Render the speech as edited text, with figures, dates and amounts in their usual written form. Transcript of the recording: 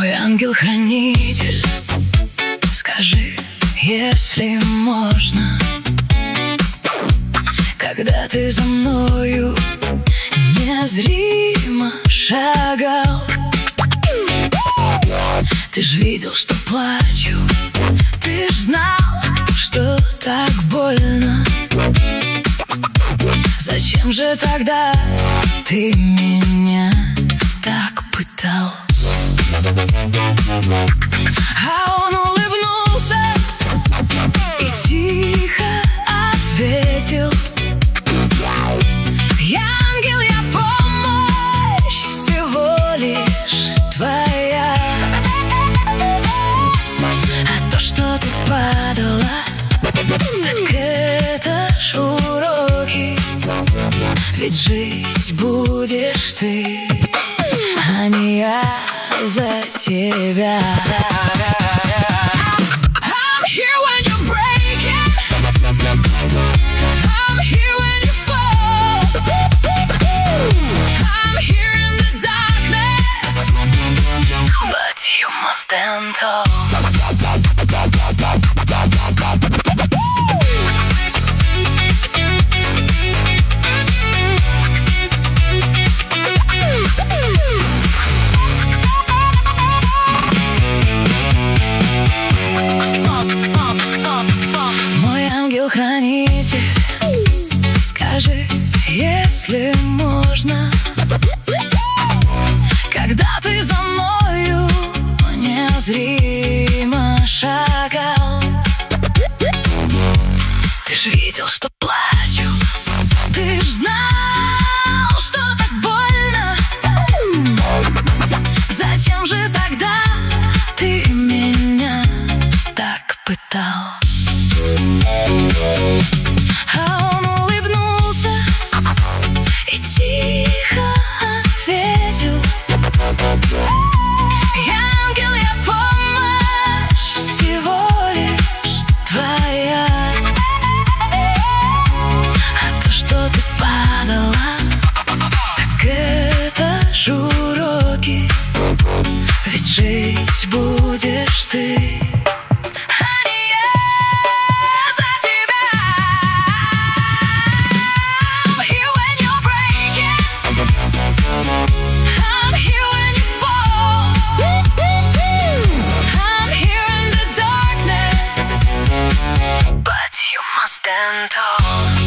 Мой ангел-хранитель, скажи, если можно, когда ты за мною незримо шагал. Ты ж видел, что плачу, ты ж знал, что так больно. Зачем же тогда ты меня так пытал? А он улыбнулся и тихо ответил: я ангел, я помощь, всего лишь твоя. А то, что ты падала, так это ж уроки. Ведь жить будешь ты, а не я за тебя. I'm here when you're breaking, I'm here when you fall, I'm here in the darkness, but you must stand tall. Хранитель, скажи, если можно, когда ты за мною незримо шагал. Ты ж видел, что плачу, ты ж знал, что так больно. Зачем же тогда ты меня так пытал? А он улыбнулся и тихо ответил: я ангел, я помощь, всего лишь твоя. А то, что ты падала, так это ж уроки. Ведь жить будешь ты, stand tall.